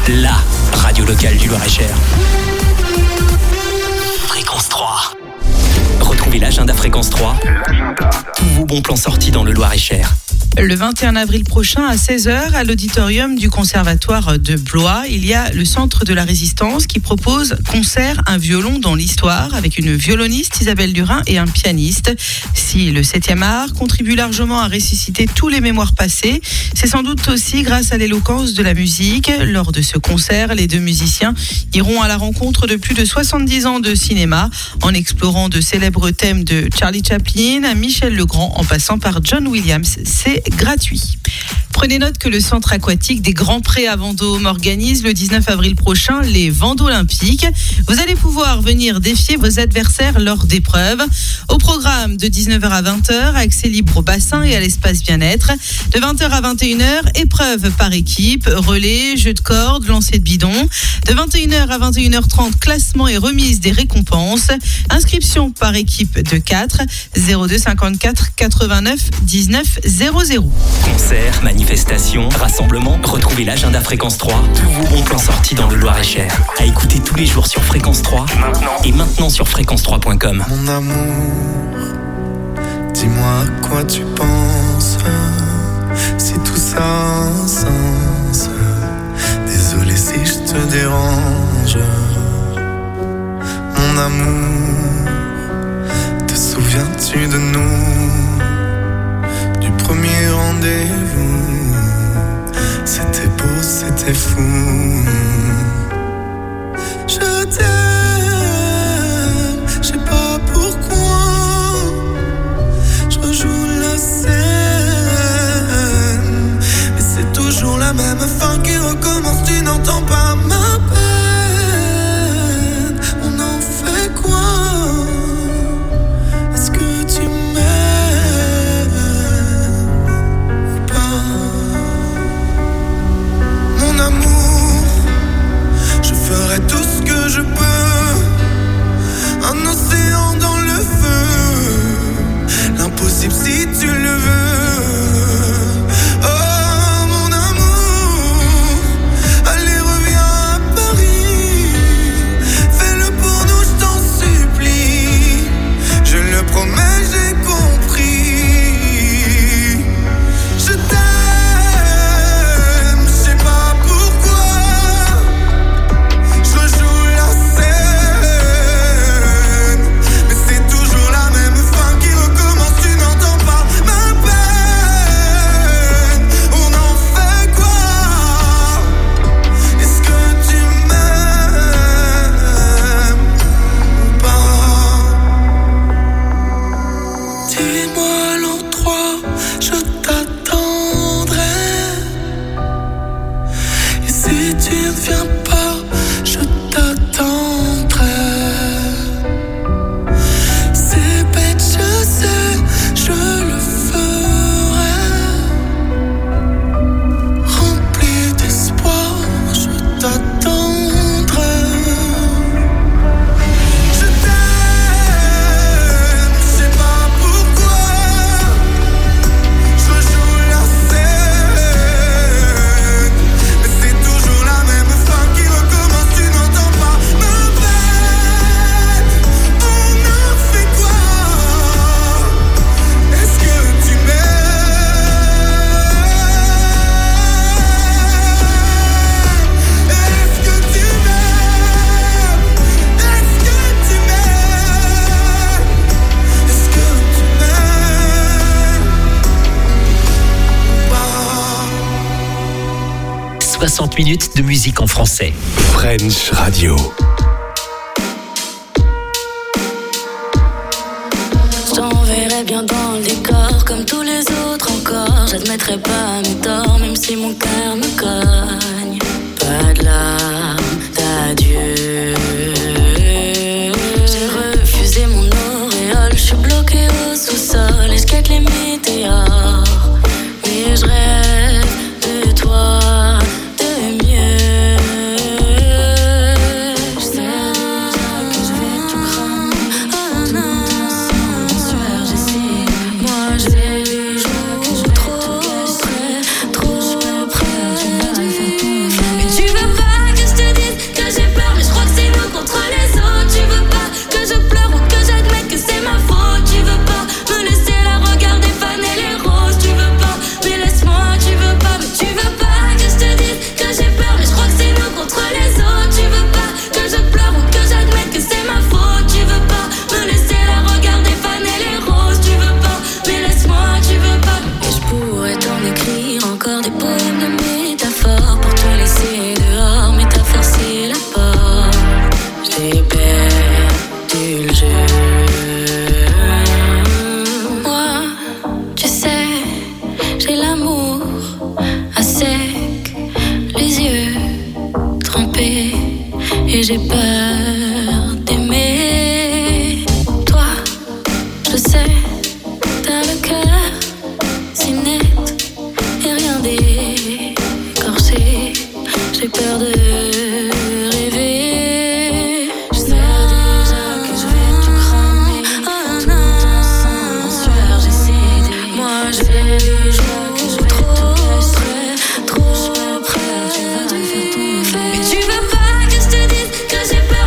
la radio locale du Loir-et-Cher. Fréquence 3. Retrouvez l'agenda Fréquence 3. Tous vos bons plans sortis dans le Loir-et-Cher. Le 21 avril prochain à 16h, à l'auditorium du Conservatoire de Blois, il y a le Centre de la Résistance qui propose concert Un violon dans l'histoire avec une violoniste Isabelle Durin et un pianiste. Si le 7e art contribue largement à ressusciter tous les mémoires passées, c'est sans doute aussi grâce à l'éloquence de la musique. Lors de ce concert, les deux musiciens iront à la rencontre de plus de 70 ans de cinéma en explorant de célèbres thèmes de Charlie Chaplin à Michel Legrand en passant par John Williams. C'est gratuit. Prenez note que le centre aquatique des Grands Prés à Vendôme organise le 19 avril prochain les Vendolympiques. Vous allez pouvoir venir défier vos adversaires lors d'épreuves. Au programme de 19h à 20h, accès libre au bassin et à l'espace bien-être. De 20h à 21h, épreuves par équipe, relais, jeux de cordes, lancer de bidon. De 21h à 21h30, classement et remise des récompenses. Inscription par équipe de 4, 02 54 89 19 00. Concert, manifestation, rassemblement. Retrouvez l'agenda Fréquence 3. Tous vos bons plans sortis dans le Loir-et-Cher. À écouter tous les jours sur Fréquence 3. Et maintenant sur fréquence3.com. Mon amour, dis-moi à quoi tu penses. Si tout ça a un sens. Désolé si je te dérange. Mon amour, te souviens-tu de nous? Du premier rendez-vous, c'était beau, c'était fou. Je t'aime, je sais pas pourquoi. Je rejoue la scène, mais c'est toujours la même fin qui recommence. Tu n'entends pas ma peine. On en fait quoi? Est-ce que tu m'aimes? Mon amour, je ferai tout ce que je peux. Un océan dans le feu, l'impossible si tu le veux. Oh mon amour, allez reviens à Paris. Fais-le pour nous, je t'en supplie. Je le promets, j'ai compris. Je t'aime, je sais pas pourquoi. Je rejoue la scène, mais c'est toujours la même fin qui recommence. Tu n'entends pas ma peine. On en fait quoi? Est-ce que tu m'aimes ou pas? Dis-moi l'endroit, je t'attendrai. Et si tu ne viens pas, je t'attendrai. C'est bête, je sais, je le ferai. Rempli d'espoir, je t'attendrai. Je t'aime, je sais pas pourquoi. Je joue la scène, mais c'est toujours la même fin qui recommence. Tu n'entends pas ma peine. On a fait quoi? Est-ce que tu m'aimes? Est-ce que tu m'aimes? Est-ce que tu m'aimes? Est-ce que tu m'aimes ou pas? 60 minutes de musique en français. French Radio. Je t'enverrai bien dans le décor, comme tous les autres encore. J'admettrai pas mes torts, même si mon cœur me cogne. Pas de larmes d'adieu. J'ai refusé mon auréole, je suis bloqué au sous-sol et je guette les météores. Mais je rêve de toi, de mieux. Je sais déjà que je vais tout cramer. Tout mon sang, sueur, j'essaie. Moi je sais déjà que je vais trop près, trop près. Mais tu veux pas j'ai peur d'aimer. Toi, je sais, t'as le cœur si net et rien d'écorché. J'ai peur de rêver. Je sais déjà que je vais tout cramer. Tout ensemble en sueur, j'ai cédé. Moi j'ai vu, je vois que je vais trop près, trop près. Tu vas te faire tomber. Mais tu veux pas que je te dise que j'ai peur.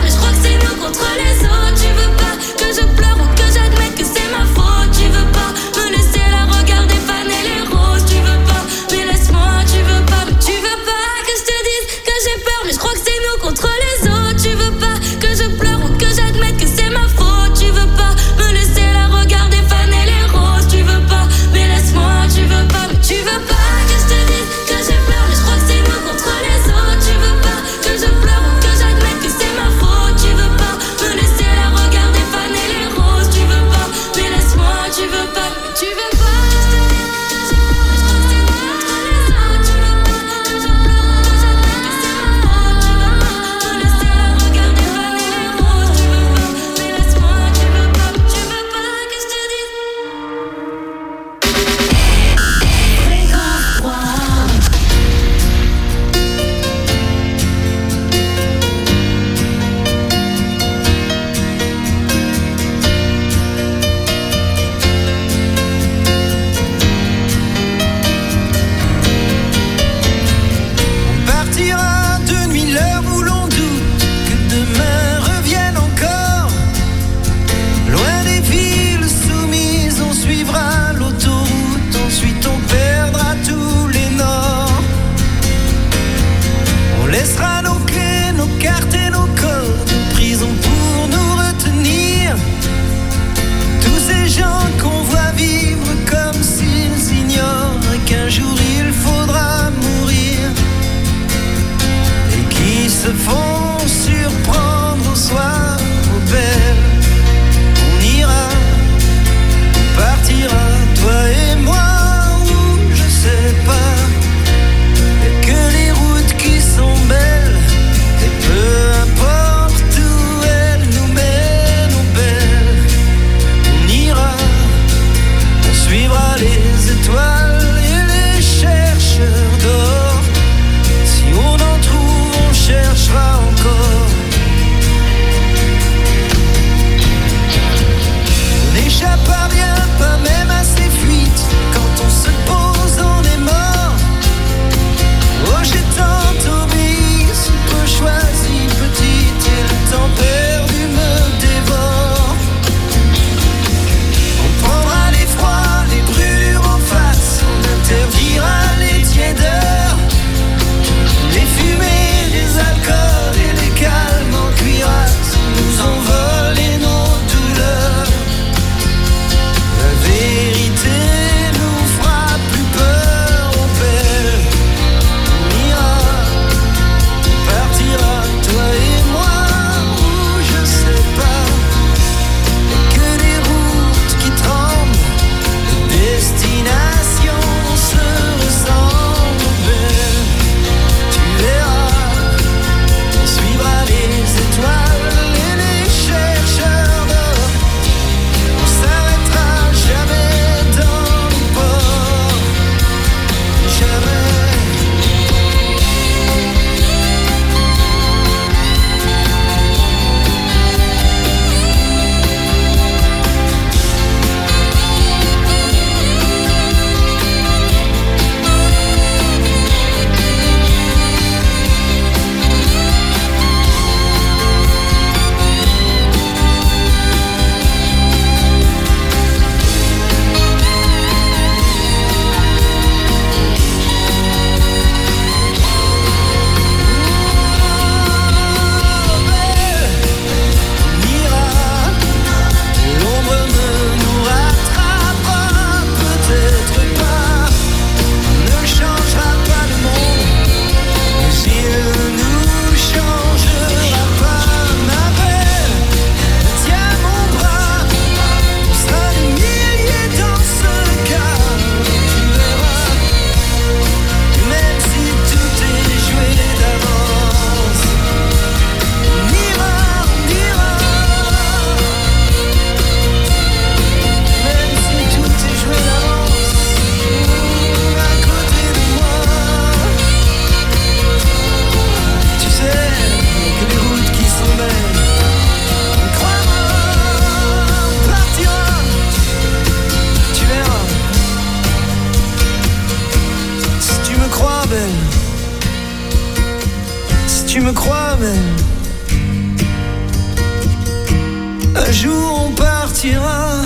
partira.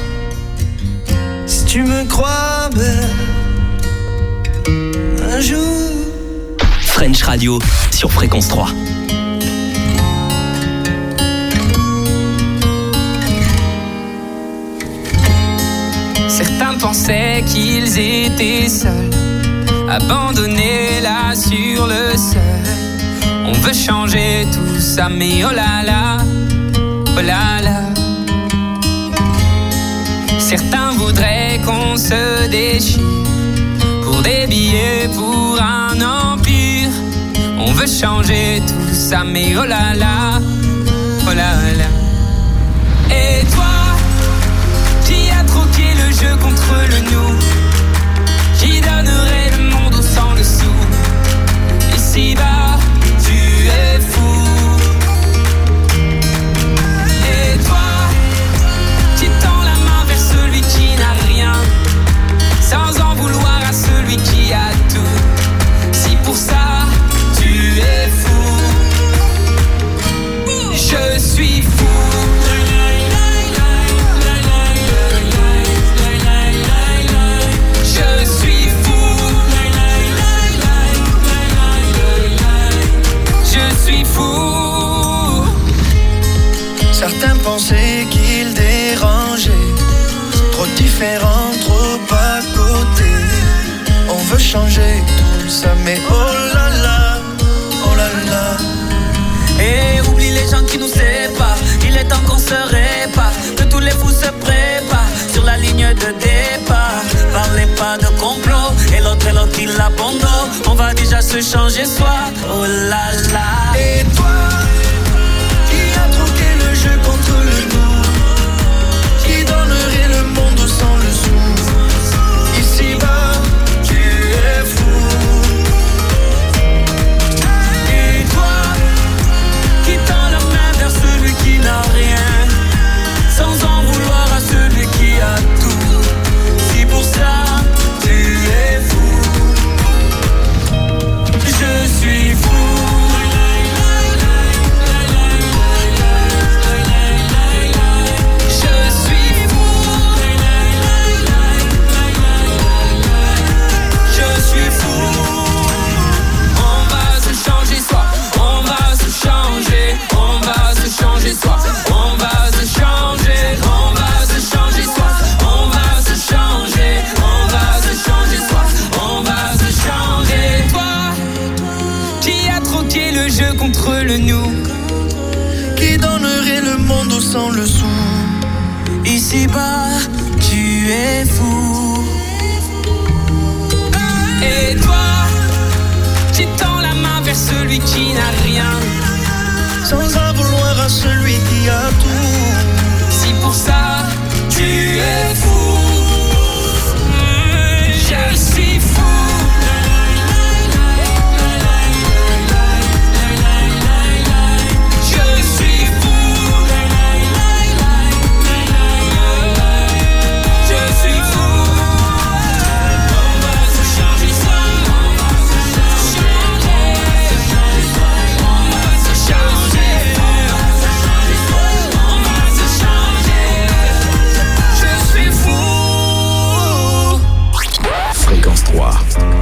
Si tu me crois belle, un jour. French Radio sur Fréquence 3. Certains pensaient qu'ils étaient seuls, abandonnés là sur le sol. On veut changer tout ça, mais oh là là, oh là là. Certains voudraient qu'on se déchire pour des billets, pour un empire. On veut changer tout ça, mais oh là là, oh là là. Et toi, qui a troqué le jeu contre le nous, qui donnerait le monde au sang le sou. Ici-bas, tu es fou. Et toi, qui tend la main vers celui qui n'a rien, sans en vouloir à celui qui a tout. Si pour ça, tu es fou, je suis fou. Certains pensaient qu'ils dérangeaient, trop différents, trop à côté. On veut changer tout ça, mais oh là là, oh là là. Et oublie les gens qui nous séparent, il est temps qu'on se répare, que tous les fous se préparent sur la ligne de départ. Parlez pas de complot, et l'autre il abandonne. On va déjà se changer soi, oh là là. Et toi, qui a troqué le jeu contre le nous, qui donnerait le monde sans le sou. Ici-bas, tu es fou. Et toi, qui tend la main vers celui qui n'a rien, sans en vouloir à celui qui a tout. Si pour ça, tu es fou, je suis fou. Contre le nous, qui donnerait le monde sans le sou. Ici-bas, tu es fou. Et toi, qui tends la main vers celui qui n'a rien, sans en vouloir à celui qui a tout. Si pour ça, tu es fou, je suis fou. Fréquence 3.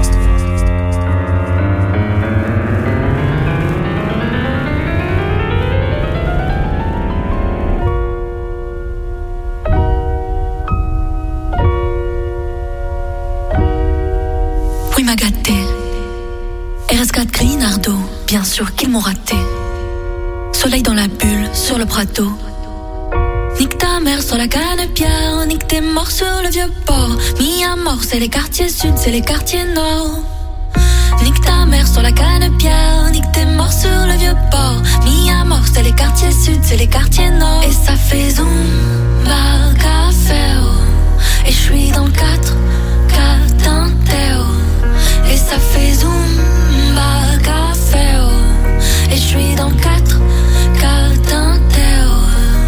Oui, m'a gâté. RS4 Grinardo, bien sûr qu'ils m'ont raté. Soleil dans la bulle, sur le prato. Nique ta mère sur la canne-pierre, nique tes morts sur le vieux port. Mis à mort, c'est les quartiers sud, c'est les quartiers nord. Nique ta mère sur la canne-pierre, nique tes morts sur le vieux port. Mis à mort, c'est les quartiers sud, c'est les quartiers nord. Et ça fait zumba café, oh. Et je suis dans le 4 Tinteo. Et ça fait zumba café, oh. Et je suis dans le 4 Tinteo.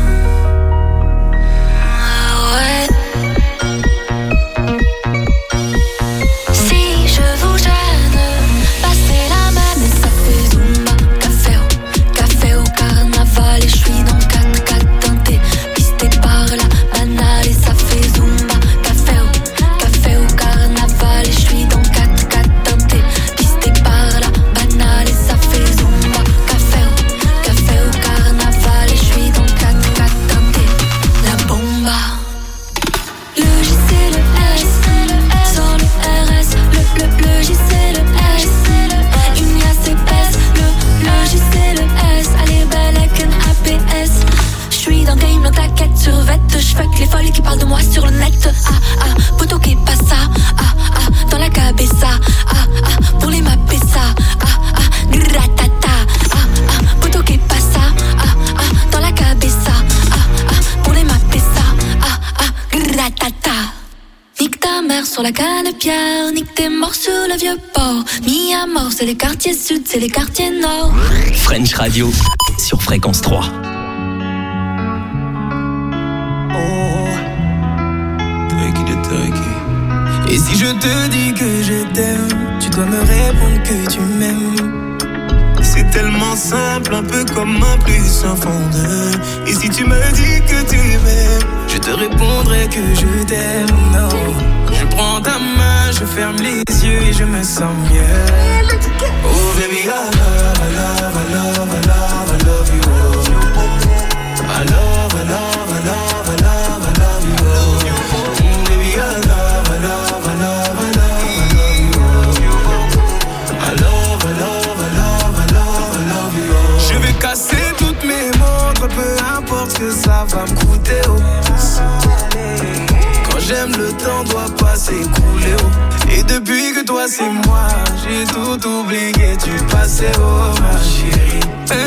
Si je vous gêne, passez la main. Et ça fait zumba, café au carnaval. Et je suis dans 4 teinté, pisté par la sur la Canne-Pierre. Nique tes morts sur le vieux port. Mis à mort, c'est les quartiers sud, c'est les quartiers nord. French Radio sur Fréquence 3. Et si je te dis que je t'aime, tu dois me répondre que tu m'aimes. C'est tellement simple, un peu comme un plus un fond de. Et si tu me dis que tu m'aimes, je te répondrai que je t'aime. Non, je prends ta main, je ferme les yeux et je me sens mieux. Oh baby, I love, I love, I love, I love, I love you. I love, I love, I love, I love, I love you. Oh baby, I love, I love, I love, I love, I love you. I love, I love, I love, I love, I love you. Je vais casser toutes mes montres, peu importe ce que ça va me coûter. Oh. Quand j'aime, le temps doit pas s'écouler. Oh. Et depuis que toi c'est moi, j'ai tout oublié du passé. Oh ma chérie,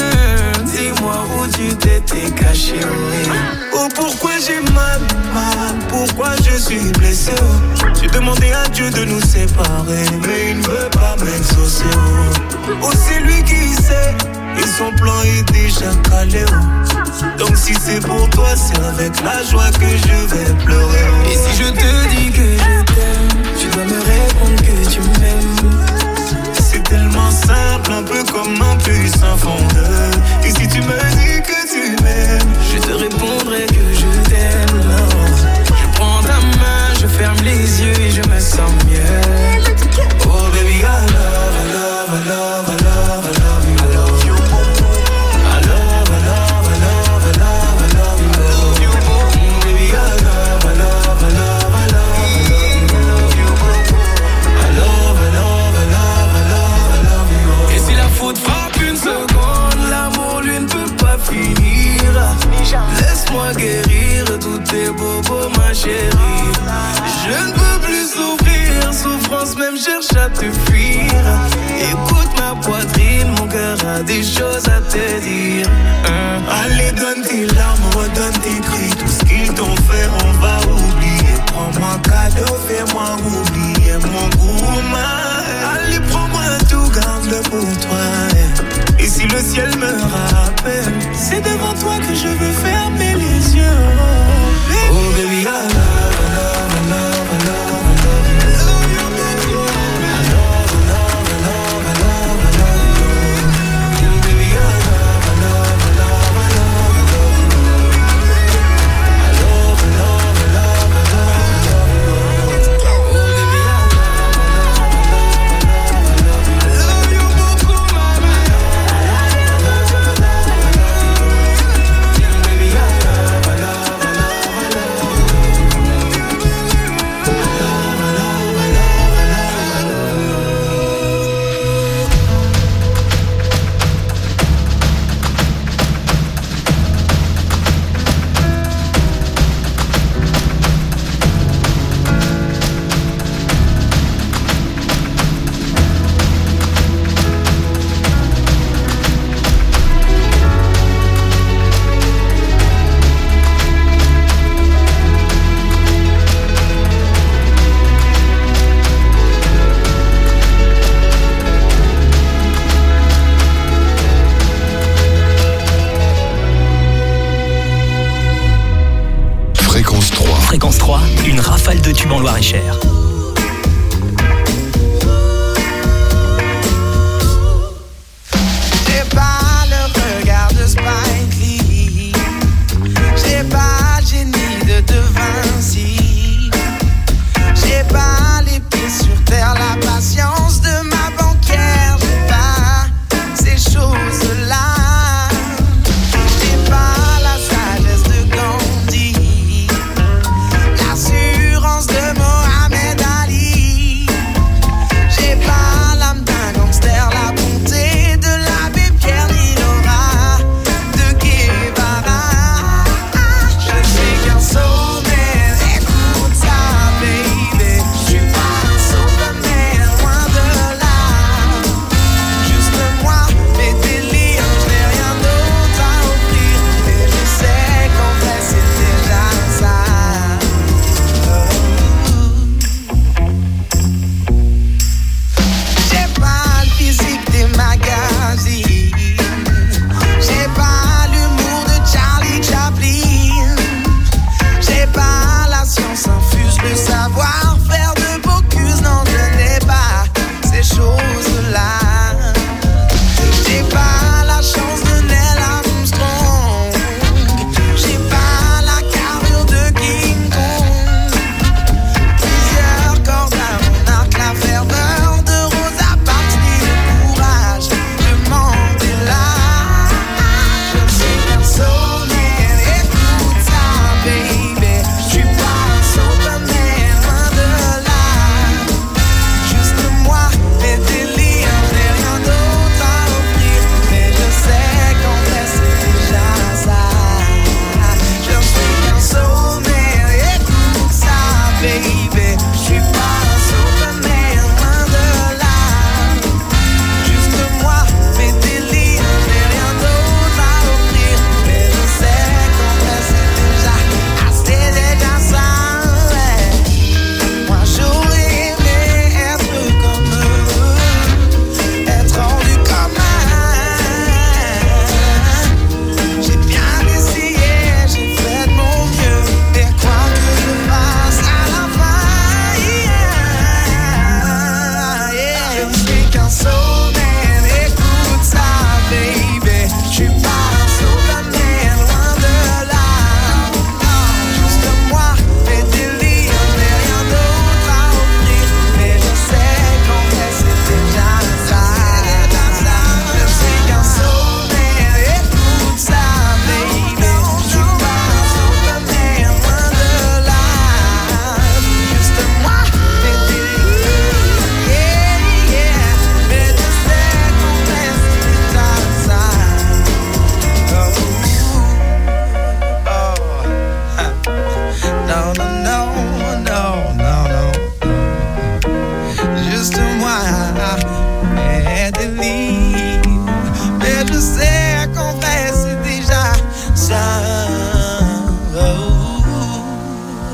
dis-moi où tu t'étais caché. Oh pourquoi j'ai mal, pourquoi je suis blessé. J'ai demandé à Dieu de nous séparer, mais il ne veut pas m'exaucer. Oh c'est lui qui sait, et son plan est déjà calé. Donc si c'est pour toi, c'est avec la joie que je vais pleurer. Et si je te dis que je t'aime, tu dois me répondre que tu m'aimes. C'est tellement simple, un peu comme un puissant fondeur. Et si tu me dis que tu m'aimes, je te répondrai que je t'aime. Je prends ta main, je ferme les yeux et je me sens mieux. Oh baby, I love, I love, I love, I love, I love you. I love you. I love, I love, I love, I love, I love you. Baby, I love, I love, I love, I love, I love you. I love, I love, I love, I love, I love you. Et si la faute frappe une seconde, l'amour lui ne peut pas finir. Laisse-moi guérir tous tes bobos, ma chérie. Je ne peux plus souffrir, souffrance même cherche à te fuir. Écoute ma poitrine, mon cœur a des choses à te dire. Allez, donne tes larmes, redonne tes cris. Tout ce qu'ils t'ont fait, on va oublier. Prends-moi cadeau, fais-moi oublier mon goût. Allez, prends-moi tout, garde-le pour toi. Et si le ciel me rappelle, c'est devant toi que je veux fermer les yeux. Oh baby, I love, I love, I love, I love, I love you. I love you, baby. I love, I love, I love, I love, I love you. Baby, I love, I love, I love, I love, I love you. I love, I love, I love, I love, I love you. Oh baby, I love, I love, I love, I love, I love you beaucoup, mama. Fréquence 3, une rafale de tubes en Loir-et-Cher. J'ai pas le regard de Spike Lee, j'ai pas le génie de De Vinci, j'ai pas les pieds sur terre, la patience de ma banquière, j'ai pas ces choses-là. J'ai pas la sagesse de Gandhi, l'assurance de Mohamed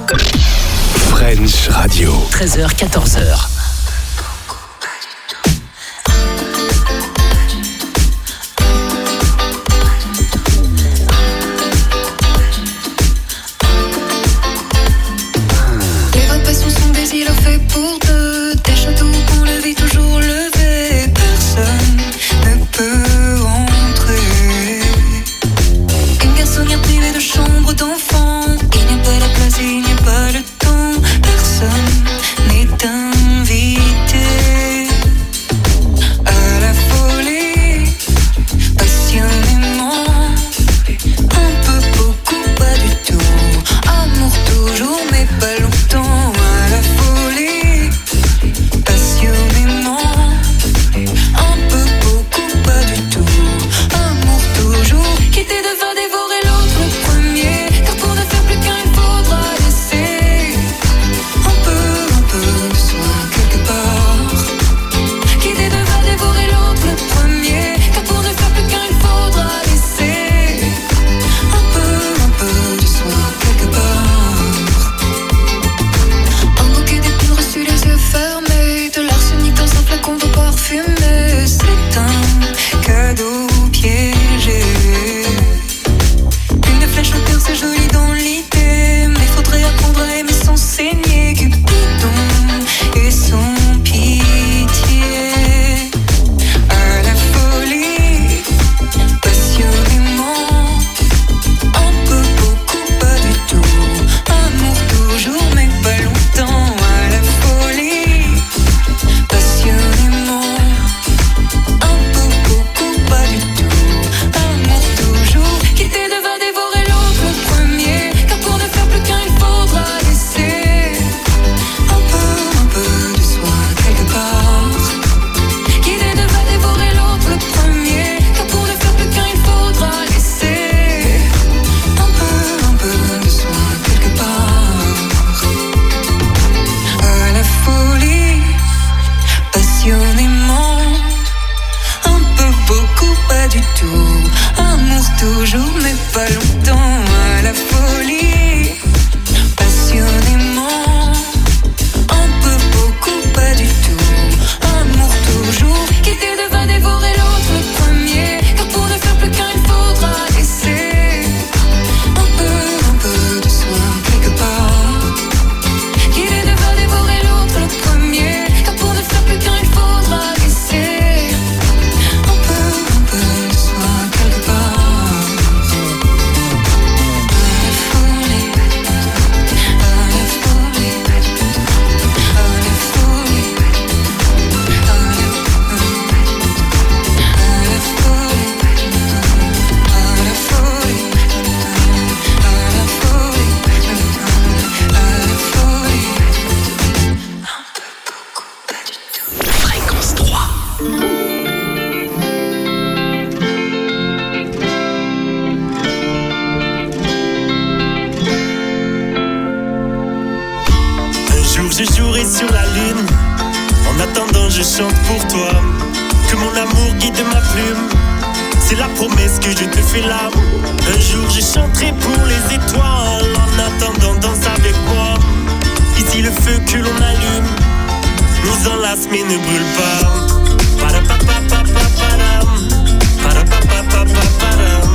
French Radio. 13h, 14h. Les vraies passions sont des îlots faits pour deux, des châteaux qu'on le vit toujours levé. Personne ne peut entrer. Une garçonnière privée de chambre d'enfant. Il n'y a pas la place, il n'y a pas le temps. Personne n'est invité à la folie. Passionnément, un peu, beaucoup, pas du tout. Amour toujours, mais pas longtemps. À la folie, passionnément, un peu, beaucoup, pas du tout. Amour toujours, quitter devant dévorer l'autre le premier. Car pour ne faire plus qu'un, il faudra laisser un peu de soi quelque part. Quitter devant dévorer l'autre le premier. Car pour ne faire plus qu'un, il faudra laisser un peu de soi quelque part. Un bouquet d'épines reçu les yeux fermés, de l'arsenic dans un flacon d'eau parfumée. C'est un cadeau piégé. Une flèche au cœur, c'est joli dans l'idée, mais faudrait apprendre à aimer sans saigner. Cupidon et son pitié. À la folie, passionnément, un peu, beaucoup, pas du tout. Amour toujours, mais pas longtemps. À la folie, passionnément, un peu, beaucoup, pas du tout. Amour toujours, quitter devant dévorer l'autre le premier. Car pour ne faire plus qu'un, il faudra laisser un peu de soi quelque part. Quitter devant dévorer l'autre le premier. Car pour ne faire plus qu'un, il faudra laisser un peu de soi quelque part. À la folie, passionnément, un peu, beaucoup, pas du tout. Amour toujours, mais pas longtemps. À la folie, passionnément, un peu, beaucoup, pas du tout. Amour toujours, quitter devant dévorer l'autre le premier. Car pour ne faire plus qu'un, il faudra laisser un peu de soi quelque part. Quitter devant dévorer l'autre le premier. Car pour ne faire plus qu'un, il faudra laisser un peu de soi quelque part. À la folie, à la folie, à la folie, à la folie, à la folie, Fréquence 3. Un jour je jouerai sur la lune. En attendant je chante pour toi. Que mon amour guide ma plume. C'est la promesse que je te fais là. Un jour je chanterai pour les étoiles. En attendant danse avec moi. Ici le feu que l'on allume nous enlace mais ne brûle pas. Para-pa-pa-pa-pa-param. Para-pa-pa-pa-pa-param.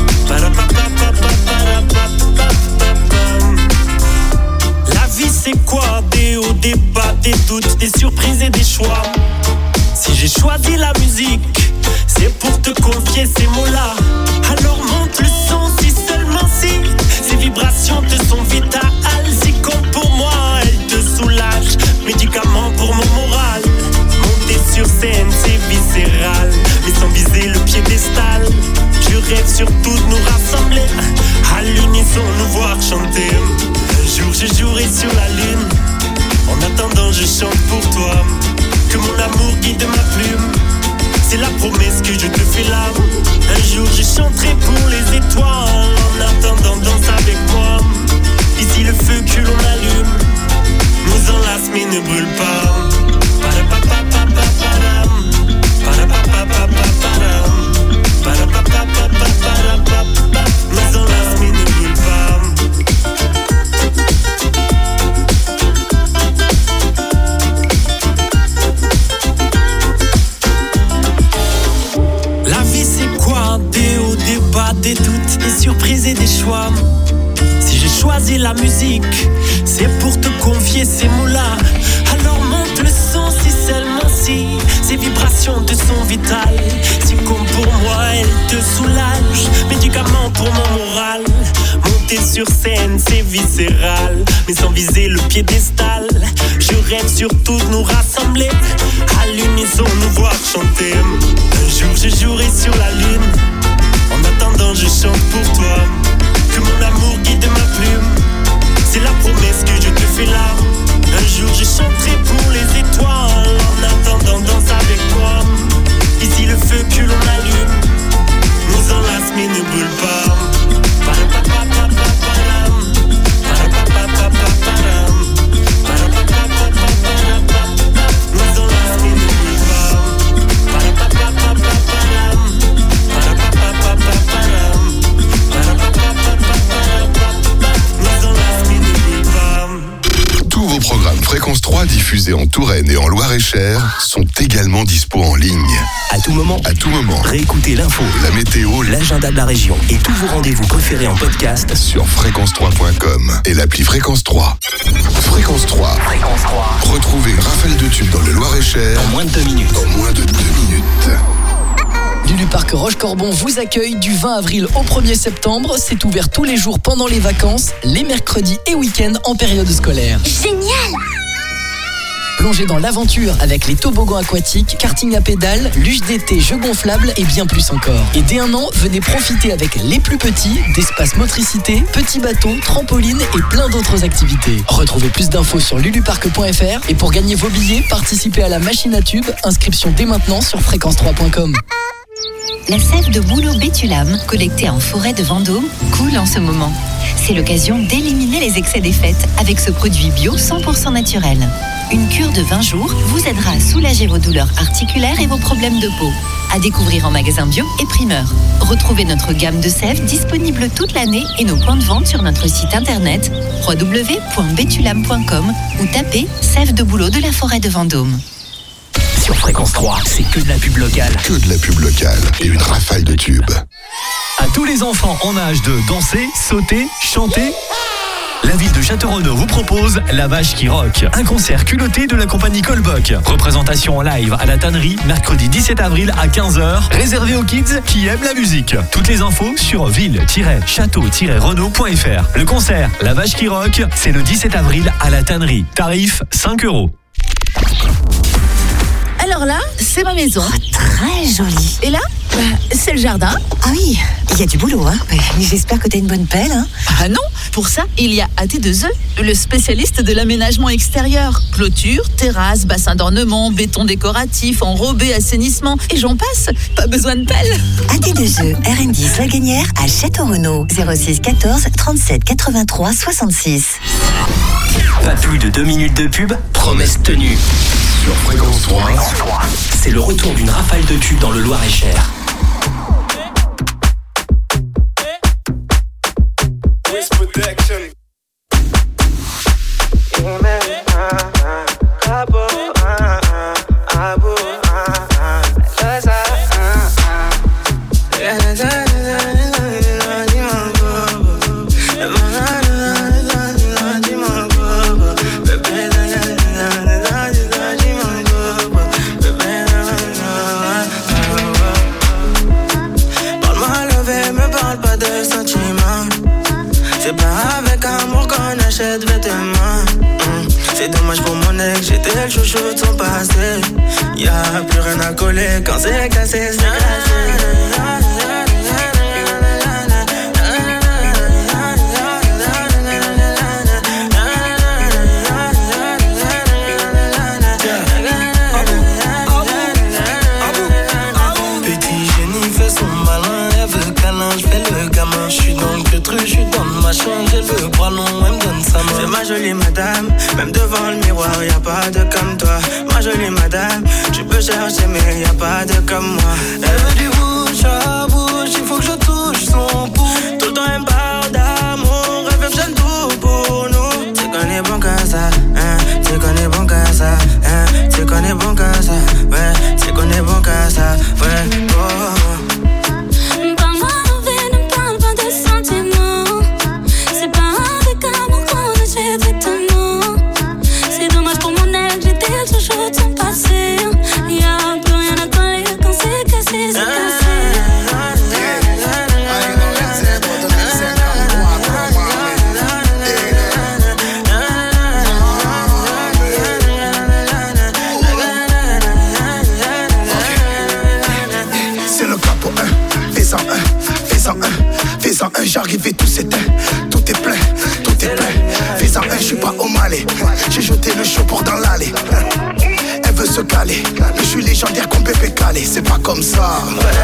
Para-pa-pa-pa-pa-param. La vie c'est quoi? Des hauts, des bas, des doutes, des surprises et des choix. Si j'ai choisi la musique, c'est pour te confier ces mots-là. Alors monte le son si seulement si ces vibrations te sont vitales. Si comme pour moi, elles te soulagent. Médicament pour mon moral. Monter sur scène, c'est viscéral. Mais sans viser le piédestal. Je rêve surtout de nous rassembler. À l'unisson, nous voir chanter. Un jour je jouerai sur la lune. En attendant, je chante pour toi. Que mon amour guide ma plume. C'est la promesse que je te fais là. Un jour je chanterai pour les étoiles. En attendant, danse avec moi. Ici le feu que l'on allume nous enlace mais ne brûle pas. Para-pa-pa-pa-pa-param. Para-pa-pa-pa-pa-param. Para-pa-pa-pa-pa-param. Nous enlace mais ne brûle pas. viscérale, mais sans viser le piédestal. Je rêve surtout de nous rassembler, à l'unisson nous voir chanter. Un jour je jouerai sur la lune, en attendant je chante pour toi. Que mon amour guide ma plume, c'est la promesse que je te fais là. Un jour je chanterai pour les étoiles, en attendant danse avec toi. Ici le feu que l'on allume nous enlace mais ne brûle pas. Tous vos programmes Fréquence 3 diffusés en Touraine et en Loir-et-Cher sont également dispo en ligne. À tout moment. Réécoutez l'info, la météo, l'agenda de la région et tous vos rendez-vous préférés en podcast sur fréquence3.com et l'appli Fréquence 3. Fréquence 3. Retrouvez une rafale de tubes dans le Loir-et-Cher en moins de 2 minutes. Lulu Parc Roche-Corbon vous accueille du 20 avril au 1er septembre. C'est ouvert tous les jours pendant les vacances, les mercredis et week-ends en période scolaire. Génial! Plongez dans l'aventure avec les toboggans aquatiques, karting à pédales, luge d'été, jeux gonflables et bien plus encore. Et dès 1 an, venez profiter avec les plus petits d'espace motricité, petits bateaux, trampolines et plein d'autres activités. Retrouvez plus d'infos sur luluparc.fr et pour gagner vos billets, participez à la machine à tubes. Inscription dès maintenant sur fréquence3.com. La sève de bouleau Bétulame, collectée en forêt de Vendôme, coule en ce moment. C'est l'occasion d'éliminer les excès des fêtes avec ce produit bio 100% naturel. Une cure de 20 jours vous aidera à soulager vos douleurs articulaires et vos problèmes de peau. À découvrir en magasin bio et primeur. Retrouvez notre gamme de sève disponible toute l'année et nos points de vente sur notre site internet www.betulame.com ou tapez sève de bouleau de la forêt de Vendôme. Sur Fréquence 3, c'est que de la pub locale. Que de la pub locale et une rafale de tubes. À tous les enfants en âge de danser, sauter, chanter, la ville de Châteaurenaud vous propose La Vache qui Rock, un concert culotté de la compagnie Colboc. Représentation en live à la Tannerie, mercredi 17 avril à 15h, réservé aux kids qui aiment la musique. Toutes les infos sur ville-château-renaud.fr. Le concert La Vache qui Rock, c'est le 17 avril à la Tannerie. Tarif 5 €. Alors là, c'est ma maison. Oh, très jolie. Et là, c'est le jardin. Ah oui, il y a du boulot, hein. Mais j'espère que t'as une bonne pelle, hein. Ah non, pour ça, il y a AT2E, le spécialiste de l'aménagement extérieur. Clôture, terrasse, bassin d'ornement, béton décoratif, enrobé, assainissement, et j'en passe. Pas besoin de pelle. AT2E, RN10 La Gagnère à Châteaurenaud. 06 14 37 83 66. Pas plus de 2 minutes de pub, promesse tenue. Sur Fréquence 3, c'est le retour d'une rafale de tubes dans le Loir-et-Cher. C'est pas avec amour qu'on achète vêtements. C'est dommage pour mon ex, j'étais le chouchou de son passé. Y'a plus rien à coller quand c'est cassé, c'est cassé. Je veux pas long, elle me donne sa main. C'est ma jolie madame, même devant le miroir, y'a pas de comme toi. Ma jolie madame, tu peux chercher mais y'a pas de comme moi. Elle veut du bouche à bouche, il faut que je touche son pouls. Tout le temps elle me parle d'amour, elle veut que j'aime tout pour nous. C'est qu'on est bon qu'à ça, hein. C'est qu'on est bon qu'à ça, hein. C'est qu'on est bon qu'à ça, ouais. C'est qu'on est bon qu'à ça, ouais. Oh. C'est dommage pour mon ex, j'étais le chouchou de son passé. Y'a plus rien à coller quand c'est cassé, c'est cassé. je suis pas au Malais. J'ai jeté le show pour dans l'allée. Elle veut se caler, mais je suis légendaire comme Pépé Calé. C'est pas comme ça.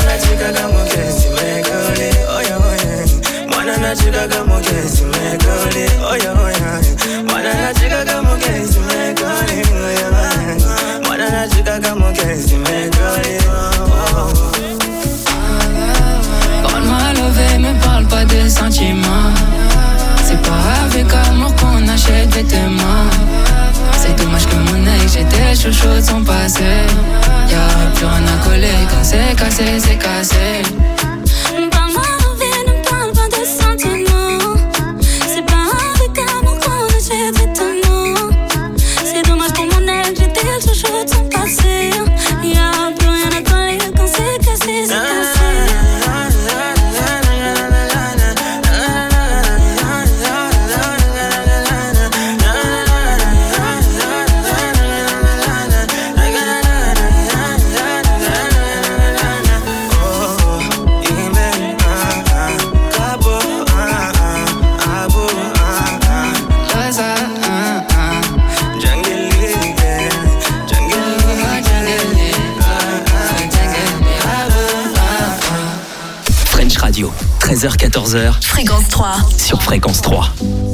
Parle-moi levé, me parle pas de sentiments. C'est pas avec amour qu'on achète des vêtements. C'est dommage que mon œil, j'étais chouchou de son passé. Y'a plus rien à coller, quand c'est cassé, c'est cassé. Parle-moi levé, ne parle pas de sentiments. C'est pas avec amour qu'on achète des vêtements. C'est dommage pour mon œil, j'étais chouchou de son passé. Y'a plus rien à coller, quand c'est cassé, c'est cassé. French Radio, 13h-14h. Fréquence 3. Sur Fréquence 3.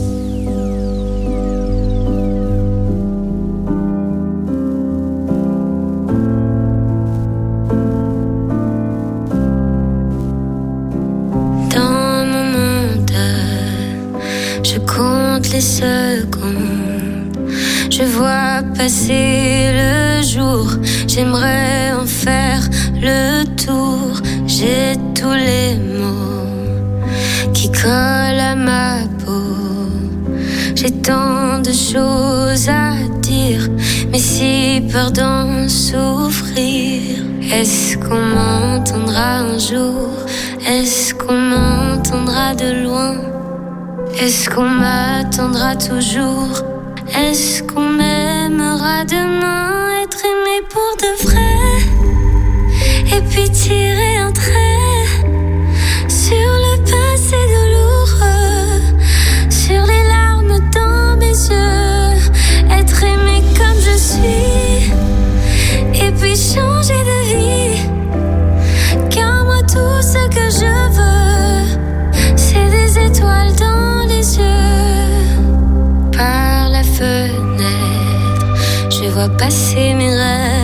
Dans mon monde, je compte les secondes. Je vois passer le jour. J'aimerais en faire le tour. J'ai tous les mots qui collent à ma peau. J'ai tant de choses à dire, mais si peur d'en souffrir. Est-ce qu'on m'entendra un jour? Est-ce qu'on m'entendra de loin? Est-ce qu'on m'attendra toujours? Est-ce qu'on m'aimera demain? Être aimé pour de vrai, et puis tirer un trait sur le passé douloureux, sur les larmes dans mes yeux. Être aimé comme je suis, et puis changer de vie. Car moi tout ce que je veux, c'est des étoiles dans les yeux. Par la fenêtre, je vois passer mes rêves.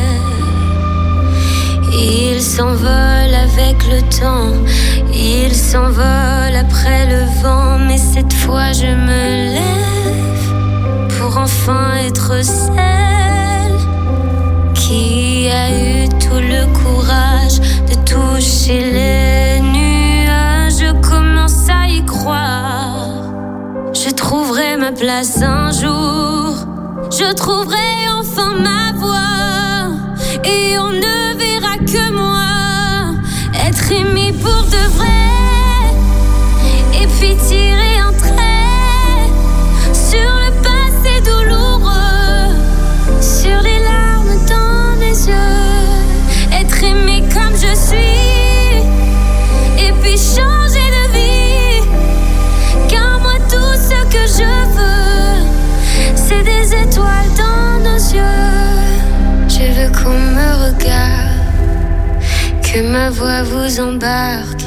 Ils s'envolent avec le temps, ils s'envolent après le vent. Mais cette fois je me lève pour enfin être celle qui a eu tout le courage de toucher les nuages. Je commence à y croire, je trouverai ma place un jour. Je trouverai enfin ma voix, et on ne verra que moi. Être aimé pour de vrai, et puis tirer un trait sur le passé douloureux, sur les larmes dans mes yeux. Être aimé comme je suis, et puis changer de vie. Car moi tout ce que je veux, c'est des étoiles dans nos yeux. Je veux qu'on me regarde, que ma voix vous embarque.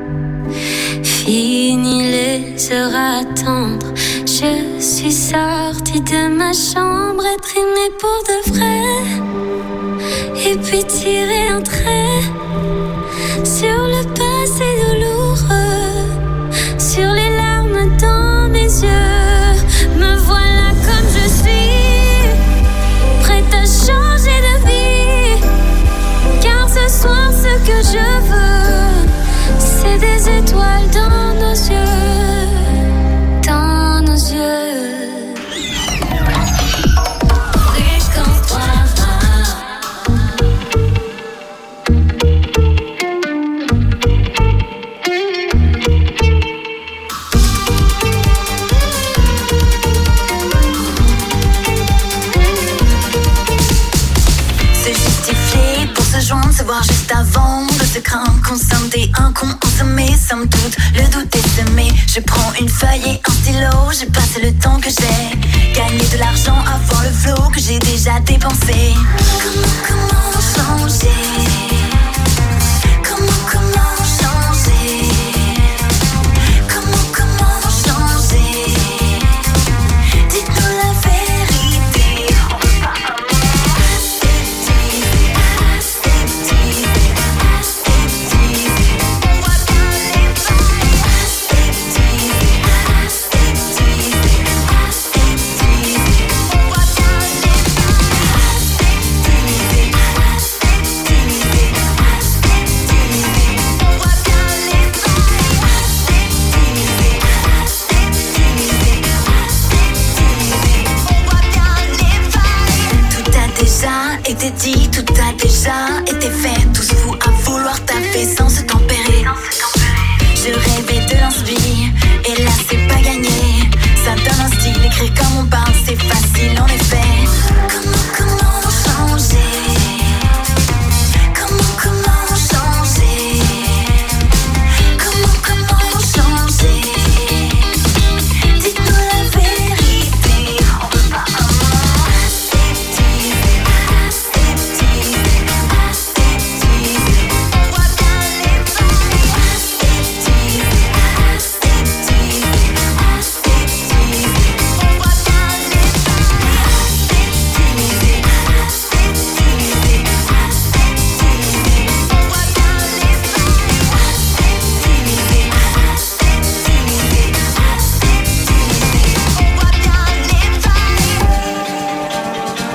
Fini les heures à attendre, je suis sortie de ma chambre. Être aimée pour de vrai, et puis tirer un trait sur le passé douloureux, sur les larmes dans mes yeux. Me voilà comme je suis, prête à changer de vie. Car ce soir ce que je veux, c'est des étoiles dans nos yeux, dans nos yeux. Fréquence 3. Se justifier pour se joindre, se voir juste avant de se je crains qu'on s'en t'es un con ensemé, somme toute, le doute est semé. Je prends une feuille et un stylo, je passe le temps que j'ai gagné de l'argent avant le flot que j'ai déjà dépensé. Comment changer? Comment changer? Comment changer? Dites-nous la vérité. On veut pas aseptiser, aseptiser, aseptiser. On voit bien les failles. Aseptiser, aseptiser, aseptiser. On voit bien les failles. Aseptiser, aseptiser, aseptiser. On voit bien les failles. Aseptiser, aseptiser, aseptiser. On voit bien les failles. Tout a déjà été dit, tout a déjà été fait. Tous fous à vouloir taper sans se tempérer. Je rêvais de l'inspire, et là c'est pas gagné. Ça donne un style, écrire comme on parle, c'est facile en effet. Comment changer? Comment changer? Comment changer? Dites-nous la vérité. On veut pas aseptiser, aseptiser, aseptiser. On voit bien les failles. Aseptiser, aseptiser, aseptiser. On voit bien les failles. Aseptiser, aseptiser, aseptiser. On voit bien les failles. Aseptiser, aseptiser, aseptiser. On voit bien les failles.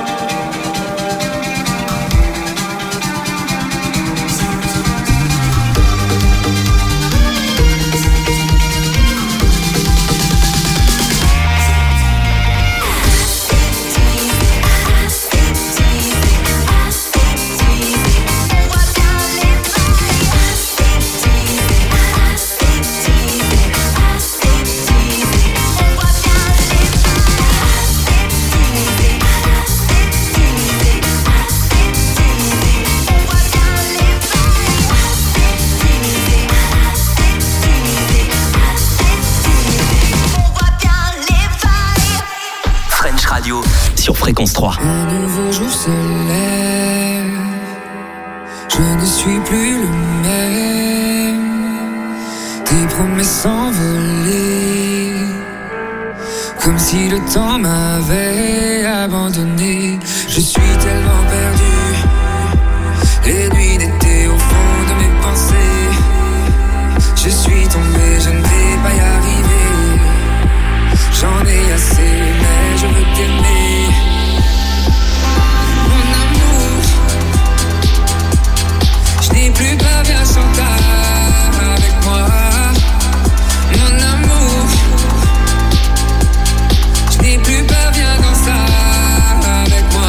French Radio sur Fréquence 3. Un nouveau jour se lève, je ne suis plus le même. Tes promesses s'envolaient, comme si le temps m'avait abandonné. Je suis tellement perdu, les nuits d'été au fond de mes pensées. Je suis tombé, je ne vais pas y arriver. J'en ai assez, mais je veux t'aimer. Mon amour, je n'ai plus pas bien chanter avec moi. Mon amour, je n'ai plus pas bien danser avec moi.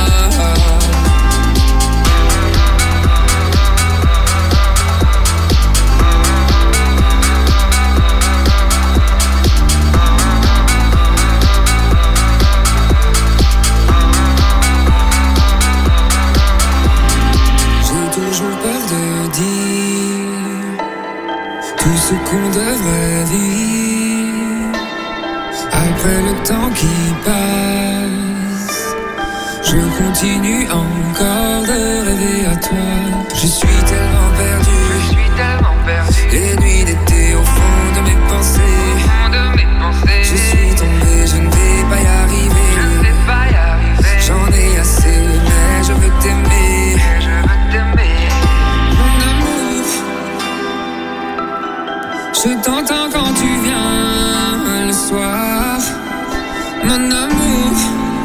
Tout ce qu'on devrait vivre. Après le temps qui passe, je continue encore de rêver à toi. Je suis tellement perdu, les nuits d'été au fond de mes pensées. Je suis tombé, je ne vais pas y arriver. J'en ai assez, mais je veux t'aimer. Mon amour, je t'entends quand tu viens le soir. Mon amour,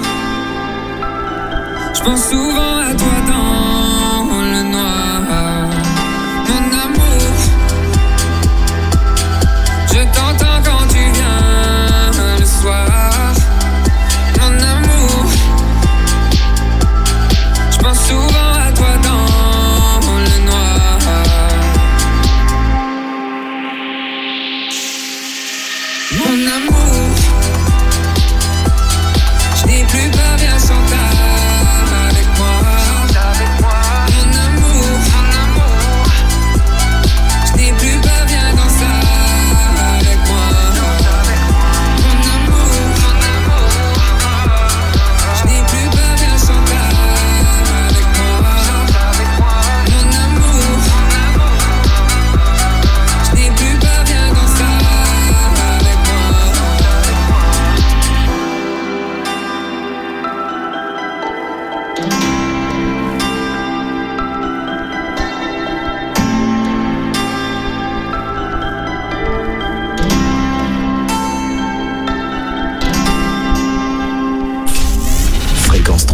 je pense souvent à toi dans le noir. Mon amour, je t'entends quand tu viens le soir. Mon amour, je pense souvent à toi dans le noir. Mon amour, je n'ai plus pas bien chanter avec moi.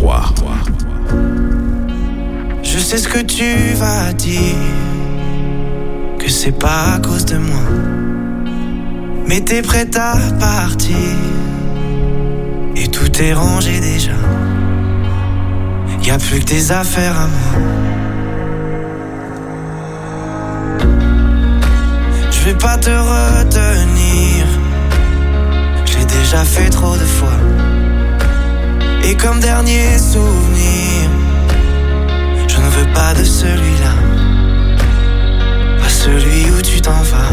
3. Je sais ce que tu vas dire, que c'est pas à cause de moi, mais t'es prête à partir et tout est rangé déjà. Y'a plus que tes affaires à moi. Je vais pas te retenir, j'ai déjà fait trop de fois. Et comme dernier souvenir, je ne veux pas de celui-là, pas celui où tu t'en vas.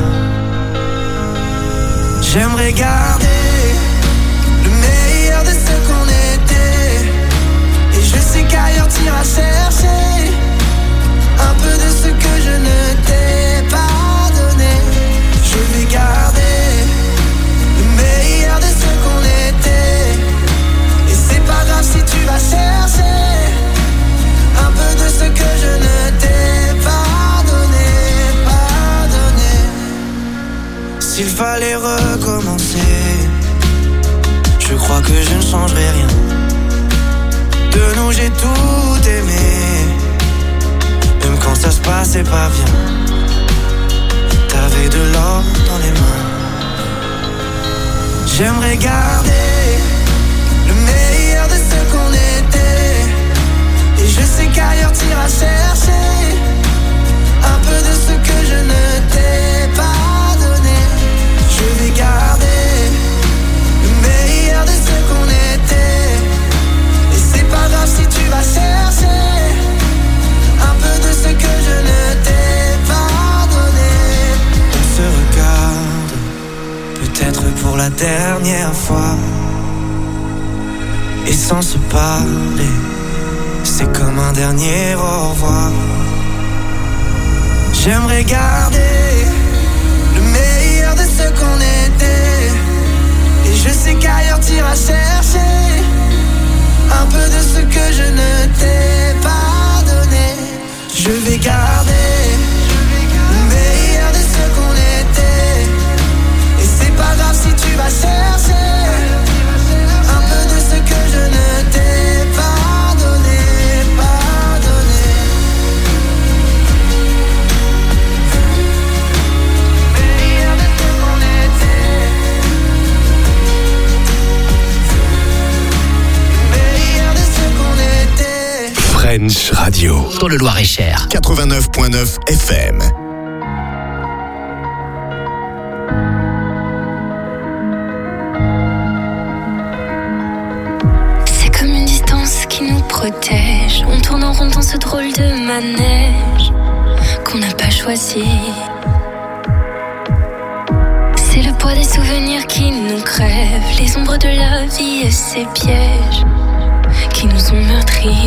J'aimerais garder le meilleur de ce qu'on était, et je sais qu'ailleurs t'iras chercher un peu de ce que je ne t'ai pas donné. Je vais garder le meilleur de ce qu'on était, et c'est pas grave si tu vas chercher un peu de ce que je ne t'ai pas donné, pas donné. S'il fallait recommencer, je crois que je ne changerai rien. De nous j'ai tout aimé, même quand ça se passait pas bien. T'avais de l'or dans les mains. J'aimerais garder le meilleur de ce qu'on était, et je sais qu'ailleurs t'iras chercher un peu de ce que je ne t'ai pas donné. Je vais garder le meilleur de ce qu'on était, et c'est pas grave si tu vas chercher un peu de ce que je ne t'ai pas donné. On se regarde, peut-être pour la dernière fois, et sans se parler, c'est comme un dernier au revoir. J'aimerais garder le meilleur de ce qu'on était, et je sais qu'ailleurs t'iras chercher un peu de ce que je ne t'ai pas donné. Je vais garder le meilleur de ce qu'on était, et c'est pas grave si tu vas chercher un peu de ce que je ne t'ai pas donné, pas donné. Meilleur de ce qu'on était, meilleur de ce qu'on était. French Radio. Dans le Loir-et-Cher. 89.9 FM. C'est comme une distance qui nous protège. On tourne en rond dans ce drôle de manège qu'on n'a pas choisi. C'est le poids des souvenirs qui nous crèvent, les ombres de la vie et ses pièges qui nous ont meurtris.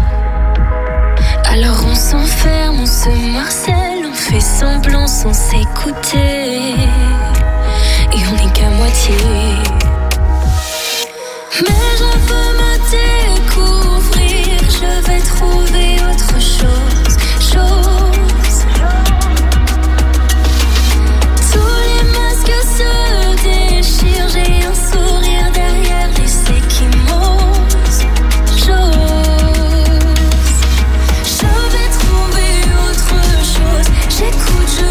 Alors on s'enferme, on se marcelle, on fait semblant sans s'écouter, et on n'est qu'à moitié. Mais je veux me découvrir, je vais trouver autre chose, chose. Tous les masques se déchirent, j'ai un sourire derrière les échymoses, chose. Je vais trouver autre chose, j'écoute, je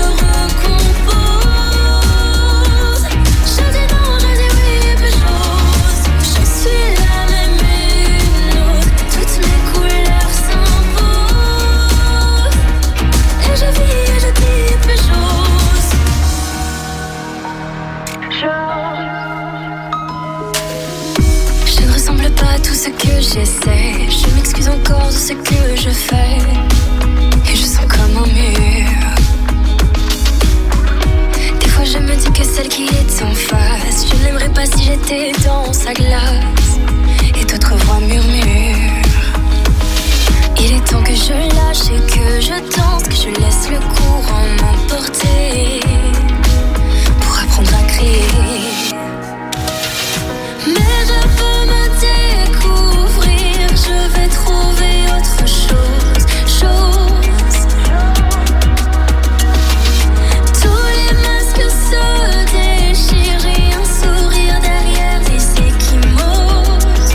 recompose. Je dis non, je dis oui, plus chose. Je suis la même et une autre, toutes mes couleurs s'imposent. Et je vis et je dis plus chose. Je ne ressemble pas à tout ce que j'essaie. Je m'excuse encore de ce que je fais, et je sens comme un mur. Des fois je me dis que celle qui est en face, je ne l'aimerais pas si j'étais dans sa glace. Et d'autres voix murmurent. Il est temps que je lâche et que je danse, que je laisse le courant m'emporter pour apprendre à crier. Mais je veux me découvrir, je vais trouver autre chose, chose. Tous les masques se déchirent, j'ai un sourire derrière les échymoses,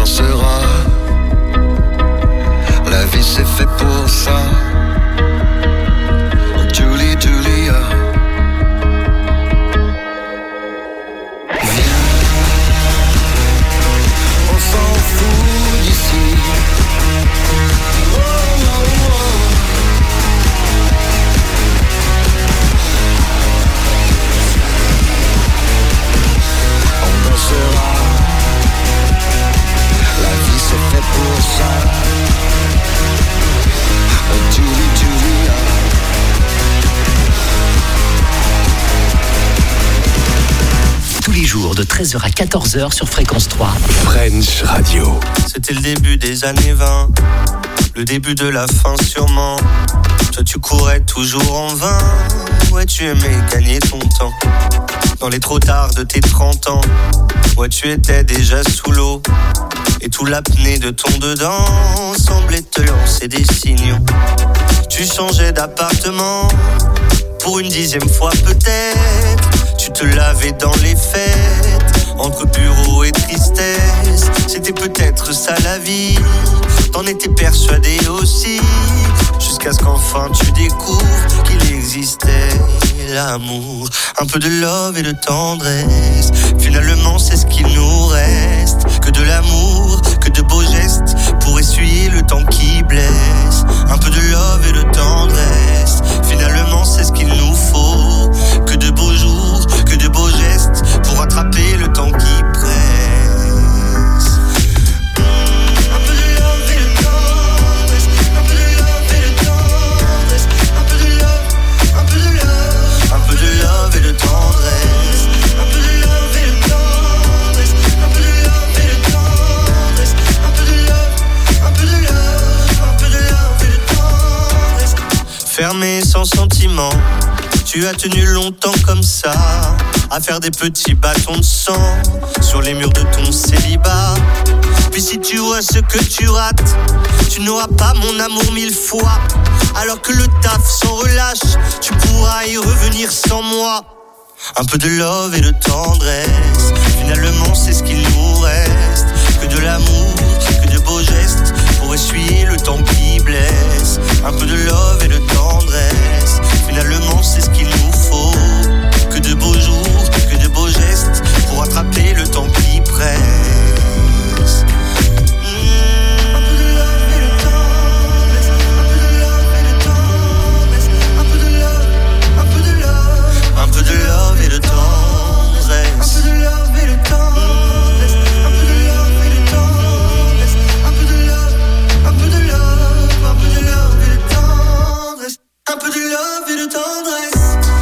dansera. La vie c'est fait pour ça. Julie, Julia. Viens, on s'en fout d'ici. Oh, oh, oh. On dansera. La vie c'est fait pour ça. Julie, Julia. Tous les jours de 13h à 14h sur Fréquence 3. French Radio. C'était le début des années 20, le début de la fin sûrement. Toi tu courais toujours en vain, ouais tu aimais gagner ton temps. Dans les trop tard de tes 30 ans, ouais tu étais déjà sous l'eau. Et tout l'apnée de ton dedans semblait te lancer des signaux. Tu changeais d'appartement, pour une 10e fois peut-être. Tu te lavais dans les fêtes, entre bureau et tristesse. C'était peut-être ça la vie, t'en étais persuadé aussi. Jusqu'à ce qu'enfin tu découvres qu'il existait l'amour. Un peu de love et de tendresse, finalement c'est ce qu'il nous reste. Que de l'amour, que de beaux gestes, pour essuyer le temps qui blesse. Un peu de love et de tendresse, finalement c'est ce qu'il nous faut. Que de beaux jours, que de beaux gestes, pour attraper le temps qui presse. Un peu de love et de tendresse, un peu de love et de tendresse, un peu de love, un peu de love, un peu de love et de tendresse, un peu de love et de tendresse, un peu de love et de tendresse, un peu de love, un peu de love, un peu de love et de tendresse. Fermé sans sentiment, tu as tenu longtemps comme ça, à faire des petits bâtons de sang sur les murs de ton célibat. Puis si tu vois ce que tu rates, tu n'auras pas mon amour 1000 fois. Alors que le taf s'en relâche, tu pourras y revenir sans moi. Un peu de love et de tendresse, finalement c'est ce qu'il nous reste. Que de l'amour, que de beaux gestes, pour essuyer le temps qui blesse. Un peu de love et de tendresse, finalement c'est ce qu'il nous faut. Que de beaux jours, que de beaux gestes, pour attraper le temps qui presse. Un peu de love et de tendresse, un peu de love et de tendresse, un peu de love, un peu de love, un peu de love et de tendresse, un peu de love et de tendresse, un peu de love et de tendresse, un peu de love, un peu de love, un peu de love et de tendresse, un peu de love et de tendresse.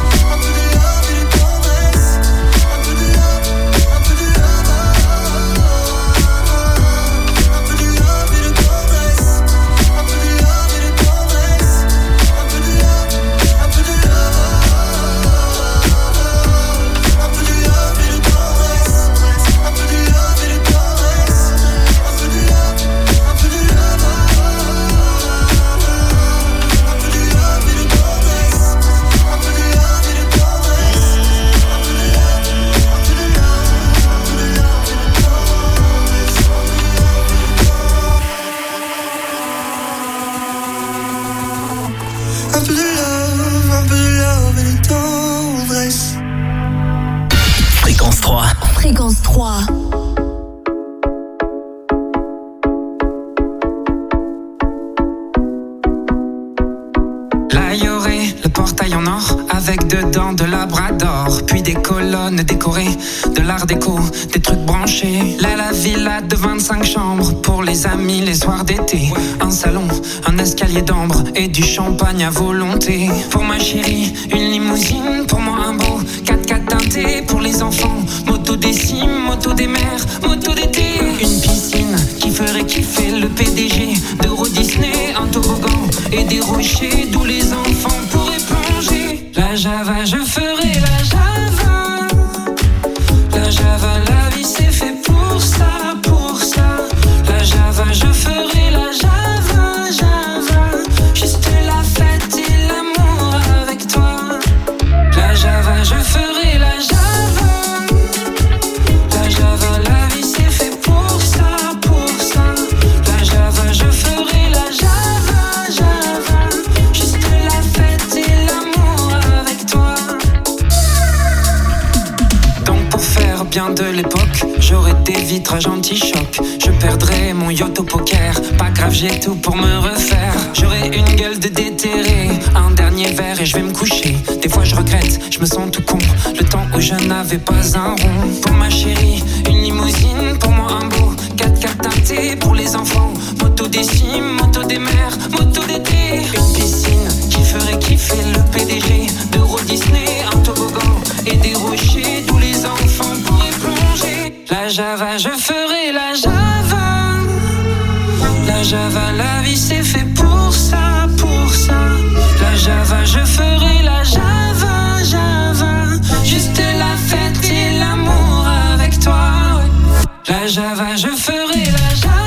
Fréquence 3. Là y aurait le portail en or avec dedans de labrador, puis des colonnes décorées, de l'art déco, des trucs branchés. Là la villa de 25 chambres pour les amis les soirs d'été. Un salon, un escalier d'ambre et du champagne à volonté. Pour ma chérie, une limousine, pour moi un beau 4x4 teinté. Pour les enfants, moto des cimes, moto des mers, moto d'été. Une piscine qui ferait kiffer le PDG d'Euro Disney, un toboggan et des rochers d'où les enfants pourraient plonger. La Java, je ferai la Java. La Java, la vie c'est fait pour ça, pour ça. La Java, je ferai la Java, Java. Juste la fête et l'amour avec toi. La Java, je ferai la Java. La Java, la vie c'est fait pour ça, pour de l'époque, j'aurais des vitrages anti-choc. Je perdrais mon yacht au poker. Pas grave, j'ai tout pour me refaire. J'aurais une gueule de déterré. Un dernier verre et je vais me coucher. Des fois je regrette, je me sens tout con. Le temps où je n'avais pas un rond. Pour ma chérie, une limousine. Pour moi un beau 4x4 teinté. Pour les enfants, moto des cimes, moto des mers, moto d'été. Une piscine qui ferait kiffer le PDG d'Euro Disney. Un toboggan et des rochers d'où les enfants pourraient plonger. La Java, je ferai la Java. La Java, la vie c'est fait pour ça, pour ça. La Java, je ferai la Java, Java. Juste la fête et l'amour avec toi. La Java, je ferai la Java.